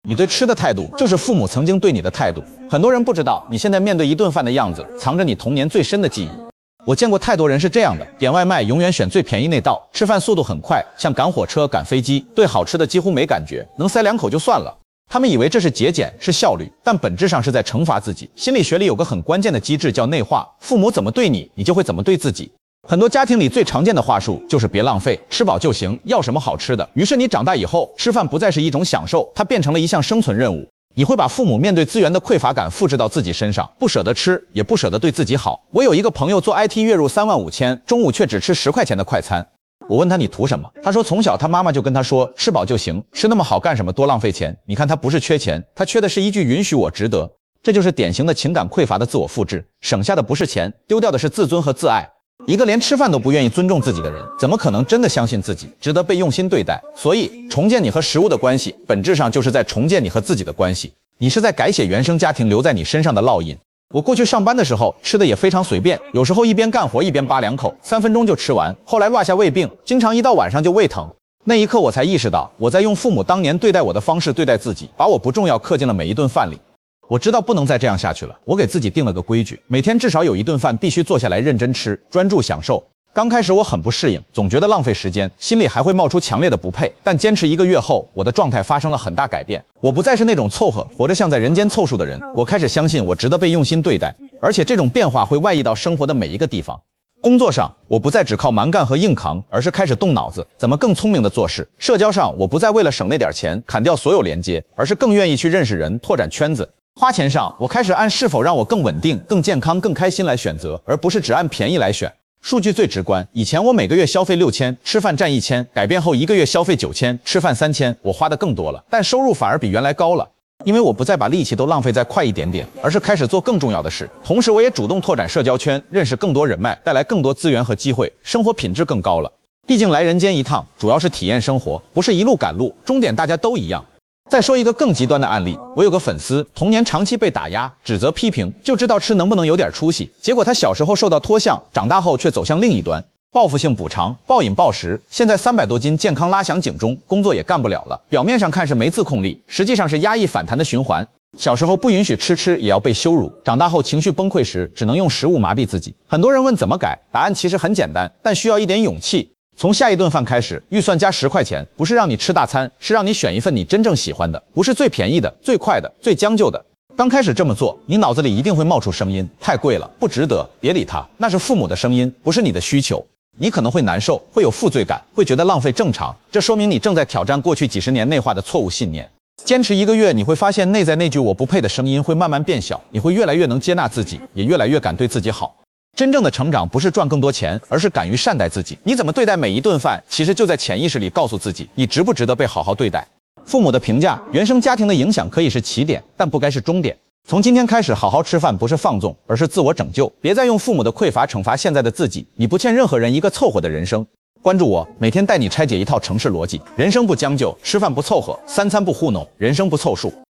你对吃的态度，就是父母曾经对你的态度。很多人不知道，你现在面对一顿饭的样子，藏着你童年最深的记忆。我见过太多人是这样的，点外卖永远选最便宜那道，吃饭速度很快，像赶火车、赶飞机，对好吃的几乎没感觉，能塞2口就算了。他们以为这是节俭，是效率，但本质上是在惩罚自己。心理学里有个很关键的机制叫内化，父母怎么对你，你就会怎么对自己。很多家庭里最常见的话术就是别浪费，吃饱就行，要什么好吃的。于是你长大以后，吃饭不再是一种享受，它变成了一项生存任务。你会把父母面对资源的匮乏感复制到自己身上，不舍得吃，也不舍得对自己好。我有一个朋友做 IT， 月入35000，中午却只吃10块钱的快餐。我问他你图什么？他说从小他妈妈就跟他说吃饱就行，吃那么好干什么，多浪费钱。你看他不是缺钱，他缺的是一句允许我值得。这就是典型的情感匮乏的自我复制，省下的不是钱，丢掉的是自尊和自爱。一个连吃饭都不愿意尊重自己的人，怎么可能真的相信自己值得被用心对待？所以重建你和食物的关系，本质上就是在重建你和自己的关系。你是在改写原生家庭留在你身上的烙印。我过去上班的时候吃的也非常随便，有时候一边干活一边扒2口，3分钟就吃完。后来落下胃病，经常一到晚上就胃疼。那一刻我才意识到，我在用父母当年对待我的方式对待自己，把我不重要刻进了每一顿饭里。我知道不能再这样下去了，我给自己定了个规矩，每天至少有一顿饭必须坐下来认真吃，专注享受。刚开始我很不适应，总觉得浪费时间，心里还会冒出强烈的不配。但坚持1个月后，我的状态发生了很大改变。我不再是那种凑合活着像在人间凑数的人，我开始相信我值得被用心对待，而且这种变化会外溢到生活的每一个地方。工作上，我不再只靠蛮干和硬扛，而是开始动脑子，怎么更聪明的做事。社交上，我不再为了省那点钱砍掉所有连接，而是更愿意去认识人，拓展圈子。花钱上，我开始按是否让我更稳定、更健康、更开心来选择，而不是只按便宜来选。数据最直观，以前我每个月消费6000，吃饭占1000，改变后1个月消费9000，吃饭3000，我花的更多了，但收入反而比原来高了。因为我不再把力气都浪费在快一点点，而是开始做更重要的事。同时我也主动拓展社交圈，认识更多人脉，带来更多资源和机会，生活品质更高了。毕竟来人间一趟，主要是体验生活，不是一路赶路，终点大家都一样。再说一个更极端的案例，我有个粉丝，童年长期被打压、指责、批评，就知道吃能不能有点出息。结果他小时候受到脱相，长大后却走向另一端，报复性补偿、暴饮暴食，现在300多斤，健康拉响警钟，工作也干不了了。表面上看是没自控力，实际上是压抑反弹的循环。小时候不允许吃也要被羞辱，长大后情绪崩溃时只能用食物麻痹自己。很多人问怎么改，答案其实很简单，但需要一点勇气。从下一顿饭开始，预算加10块钱，不是让你吃大餐，是让你选一份你真正喜欢的，不是最便宜的、最快的、最将就的。刚开始这么做，你脑子里一定会冒出声音，太贵了，不值得，别理它，那是父母的声音，不是你的需求。你可能会难受，会有负罪感，会觉得浪费正常，这说明你正在挑战过去几十年内化的错误信念。坚持1个月，你会发现内在那句我不配的声音会慢慢变小，你会越来越能接纳自己，也越来越敢对自己好。真正的成长不是赚更多钱，而是敢于善待自己。你怎么对待每一顿饭，其实就在潜意识里告诉自己，你值不值得被好好对待。父母的评价、原生家庭的影响可以是起点，但不该是终点。从今天开始，好好吃饭不是放纵，而是自我拯救。别再用父母的匮乏惩罚现在的自己，你不欠任何人一个凑合的人生。关注我，每天带你拆解一套城市逻辑。人生不将就，吃饭不凑合，3餐不糊弄，人生不凑数。